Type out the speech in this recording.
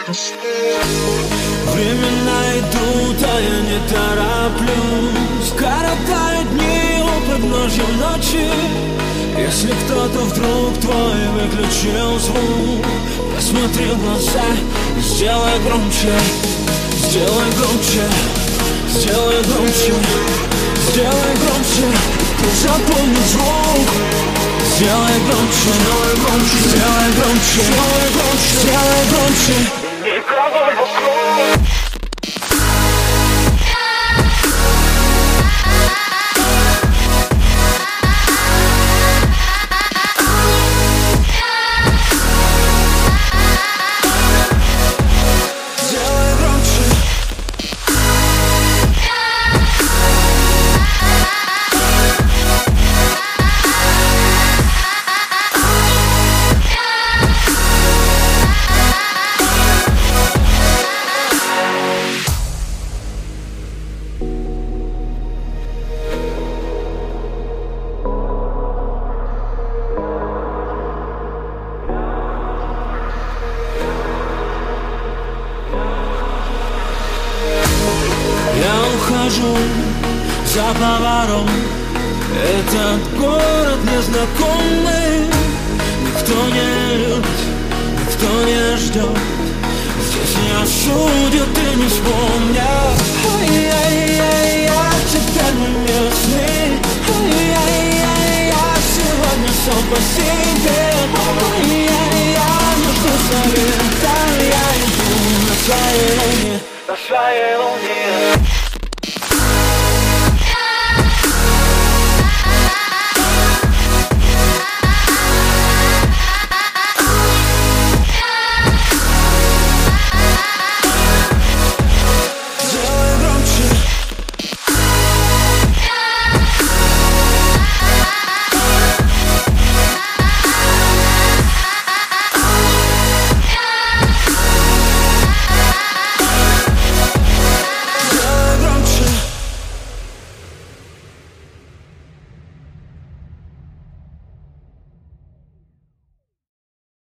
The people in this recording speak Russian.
Времена идут, а я не тороплюсь. Коротаю дни у подножья ночи. Если кто-то вдруг твой выключил звук, посмотри в глаза и сделай громче. Сделай громче, сделай громче, сделай громче. Ты запомни звук. Сделай громче, сделай громче, сделай громче, сделай громче, сделай громче. Никого вокруг. За поворот этот город незнакомый. Никто не любит, никто не ждет. Здесь не осудят и не вспомнят. Ай-яй-яй-я, теперь мы местные. Ай-яй-яй-я, сегодня сам по себе. Ай-яй-яй, нужно совета. Я иду на своей луне, на своей луне.